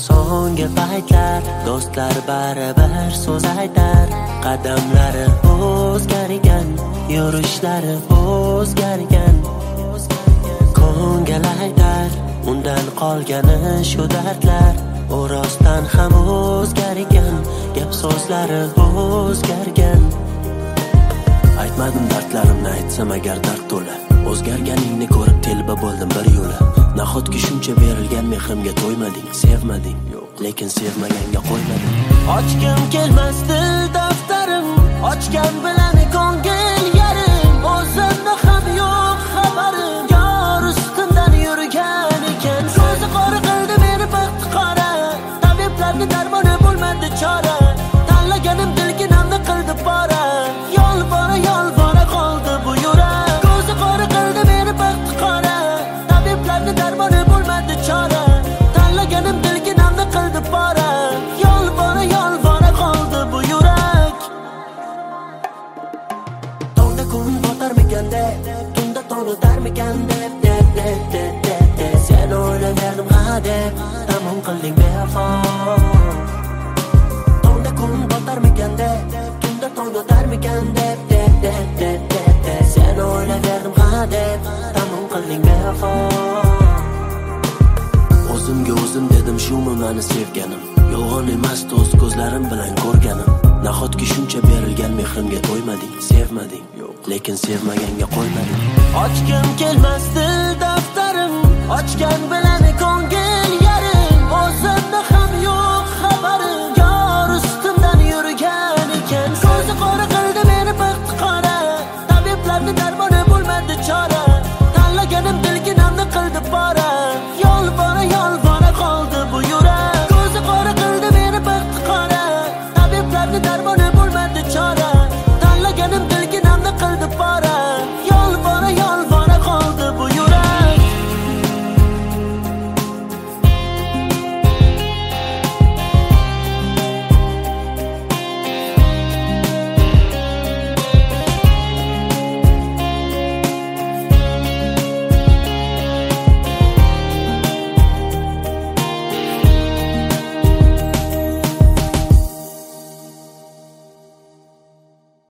so'nggi paytlar do'stlar baribir so'z aytar. Qadamlari o'zgargan, yurishlari o'zgargan. Ko'ngil aytar, undan qolgani shu dardlar. U rostdan ham o'zgargan, gap so'zlari o'zgargan. Aytmadim dardlarimni, aytsam agar dard to'la. O'zgarganingni ko'rib telba bo'ldim bir yo'la. Nahotki shuncha berilgan mehrimga to'ymading, sevmading, lekin sevmaganga qo'ymading. Ochgim kelmasdi daftarim, ochgan bilan ko'ngil yarim. O'zimda ham yo'q xabarim, yor ustimdan yurgan ekan. So'zi qora qildi meni baxti qora, tabiblarning darmoni bo'lmadi chora. Tanlaganim dilginamni qildi pora, yolbora qoldi bu yurak. Ko'zi qora qildi meni baxti qora, tabiblarning darmoni bo'lmadi chora. Tanlaganim dilginamni qildi pora, yolbora qoldi bu yurak. Tongda kun botarmikan deb, tunda tong o'tarmikan deb. Sen o'ylagandim hadeb, tamom qilding bevafo. Tongda kun botarmikan deb, tunda tong o'tarmikan deb. Sen o'ylagandim hadeb, tamom qilding bevafo. O'zimga o'zim dedim, shumi meni sevganim. Yolg'on emas, o'z ko'zlarim bilan ko'rganim. Nahotki shuncha berilgan mehrimga to'ymading, sevmading, lekin sevmaganga qo'ymading. Ochgim kelmasdi daftarim, ochgan bilan ko'ngil yarim. O'zimda ham yo'q xabarim,